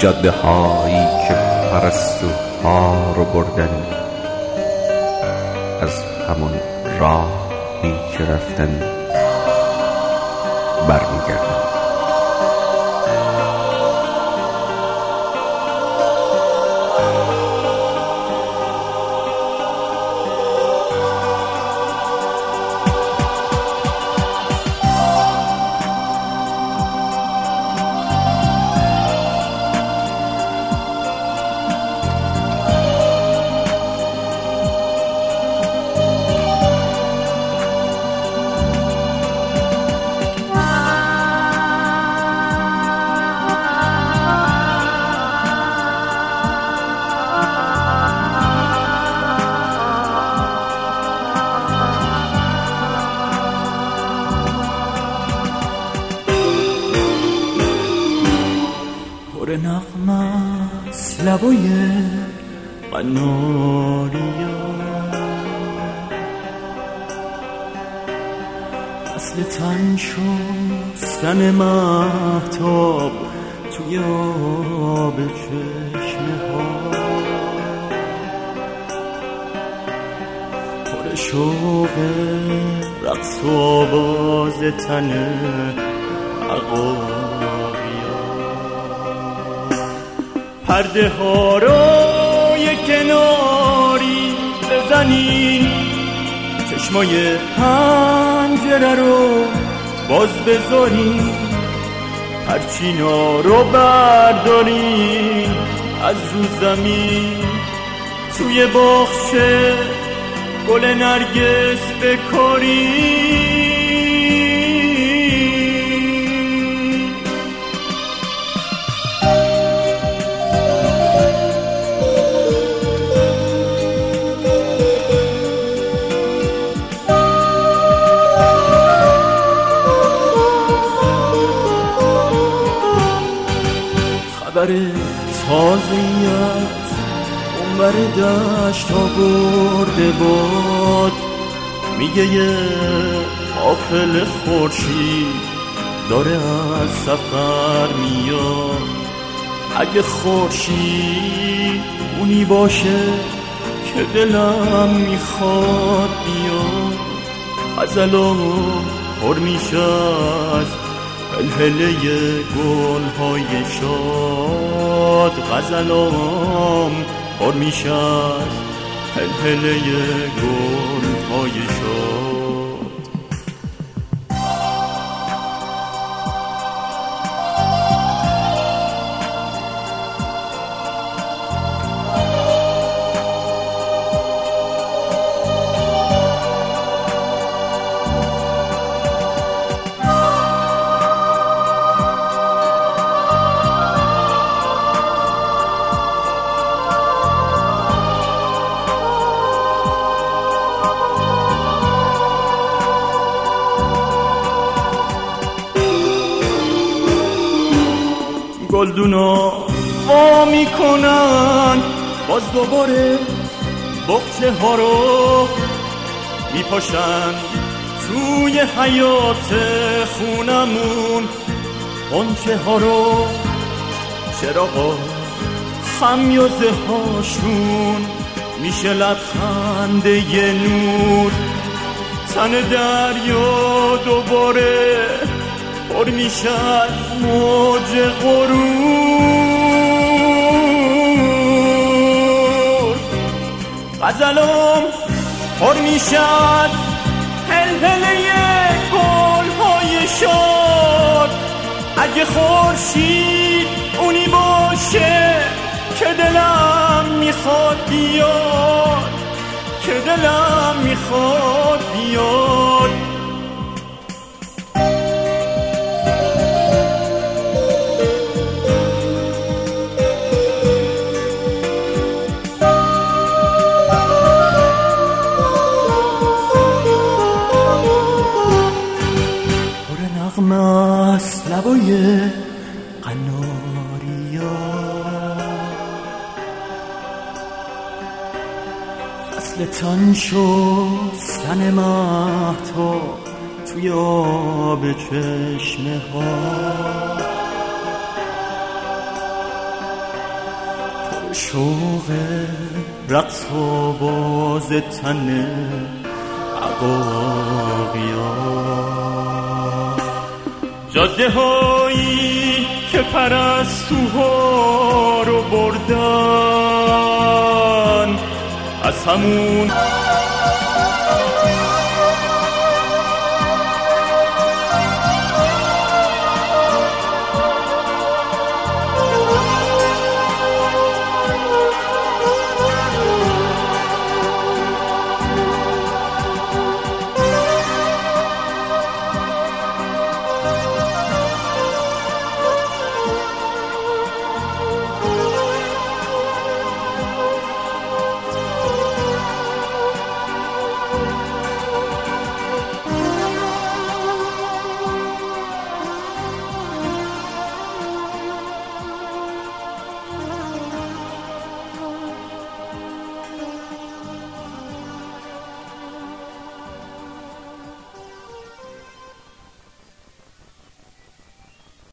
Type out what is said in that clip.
جاده هایی که پرستوها رو بردن، از همون راهی که رفتن برمیگردن. پر نغمه است لبای قناریا، فصل تن شستن مهتاب توی آب چشمه ها، پر شوق رقص و آواز تن عقاریا. پرده ها رو یک کناری بزنین، چشمای پنجره رو باز بذارین، پرچینا رو بردارین از رو زمین، توی باغچه گل نرگس بکارین. خبر تازیت اونور دشت آورده باد، میگه یه قافله خورشید داره از سفر میاد. اگه خورشید اونی باشه که دلم میخواد بیاد، غزلام پر میشه از هلهله گل‌های شاد، غزلام پر میشه از هلهله گل‌های شاد. گلدونا وا میکنن، باز دوباره بغچه ها رو میپاشن توی حیات خونمون. غنچه ها رو چراغا خمیازه هاشون میشه لبخنده ی نور. تن دریا دوباره پر میشه از موج غرور. غزلام پر میشه از هلهله گل‌های شاد. اگه خورشید اونی باشه که دلم میخواد بیاد، که دلم میخواد بیاد. نغمست لبای قناریا، فصل تن شستن مهتاب توی آب چشمه ها، شوق رقص و باز تن عقاقیا، جاده هایی که پرستوها رو بردن از همون